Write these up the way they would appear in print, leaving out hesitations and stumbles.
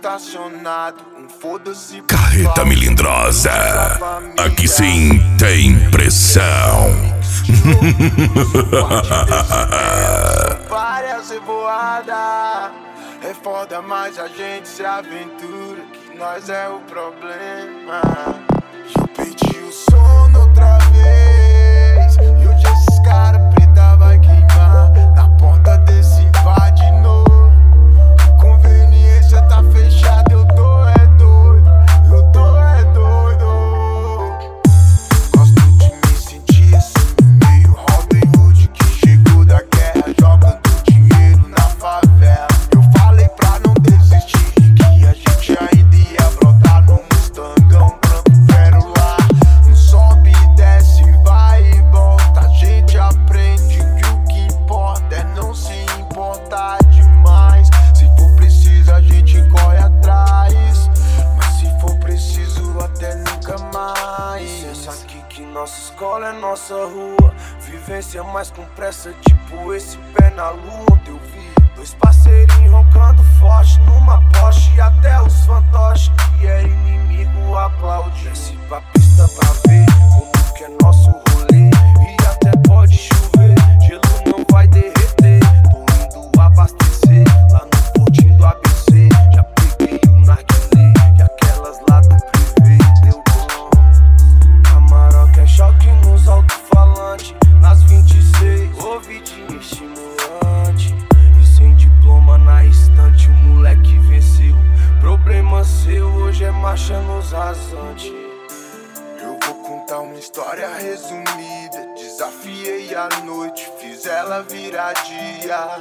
estacionado, foda-se. Carreta melindrosa, aqui sim tem pressão. Várias revoadas, é foda, mas a gente se aventura, que nós é o problema. Eu pedi o sono outra vez, e hoje esses caras preta vai queimar na porta desse bar de novo. Conveniência tá fechada, eu tô é doido, eu tô é doido. Gosto de me sentir assim, meio Robin Hood que chegou da guerra, jogando dinheiro na favela. Eu falei pra não desistir, que a gente ainda ia brotar no Mustangão branco pérola. Não sobe e desce, vai e volta. A gente aprende que o que importa é não se importar demais. Se for preciso a gente corre atrás, mas se for preciso até nunca mais. Licença aqui que nossa escola é nossa rua, vivência mais com pressa, tipo esse pé na lua. Onde eu vi dois parceirinhos roncando forte numa Porsche, e até os fantoches que era inimigo aplaude. Desce pra pista pra ver como que é nosso rolê, e até pode chover, gelo não vai derreter. Tô indo abastecer lá no portinho do ABC, já peguei o narguilé e aquelas lá do privê. Deu bom, Amarok é choque nos alto-falantes, nas 26, ouvidinho estimulante. E sem diploma na estante, o moleque venceu. Problema seu, hoje é marcha nos rasantes. Eu vou contar uma história resumida. Desafiei a noite, fiz ela virar dia.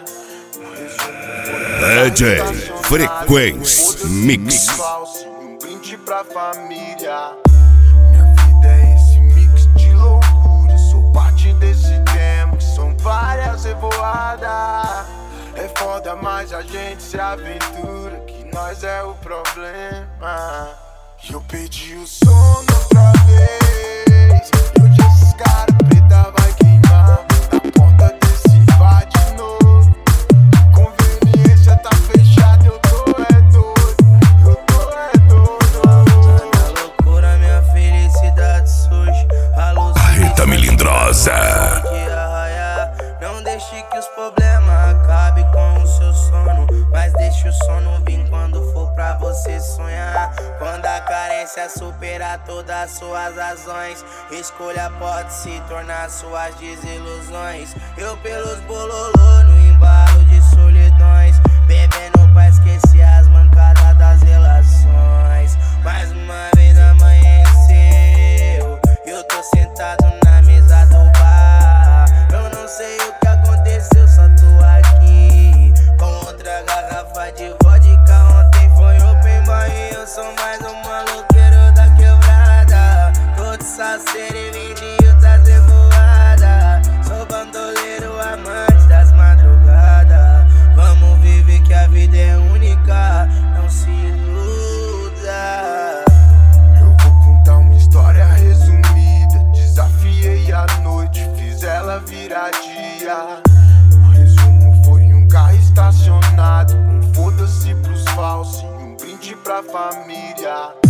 DJ Frequência Mix. Um brinde pra família. Minha vida é esse mix de loucura. Sou parte desse tempo, que são várias revoadas. É foda, mas a gente se aventura, que nós é o problema. Eu pedi o sono outra vez, e hoje esses caras preta vai queimar na porta desse bar de novo. Conveniência tá fechada, eu tô é doido, eu tô é doido. Na loucura minha felicidade surge, Carreta melindrosa. que arraiar. Não deixe que os problemas acabem com o seu sono, mas deixe o sono vir quando for pra você sonhar. Quando a carência superar todas as suas razões, escolha pode se tornar suas desilusões. Eu pelos bololô no embalo de solidões, bebendo pra esquecer as mancadas das relações. Mais uma vez amanheceu, eu tô sentado na mesa do bar. Eu não sei o que aconteceu, só tô aqui com outra garrafa de vodka. Ontem foi open bar e eu sou mais um maloqueiro da quebrada. Tô de salseiro e vim de outras revoadas. Sou bandoleiro, amante das madrugadas. Vamos viver que a vida é única, não se iluda. Eu vou contar uma história resumida. Desafiei a noite, fiz ela virar dia. O resumo foi um carro estacionado, foda-se pros falsos e um brinde pra família.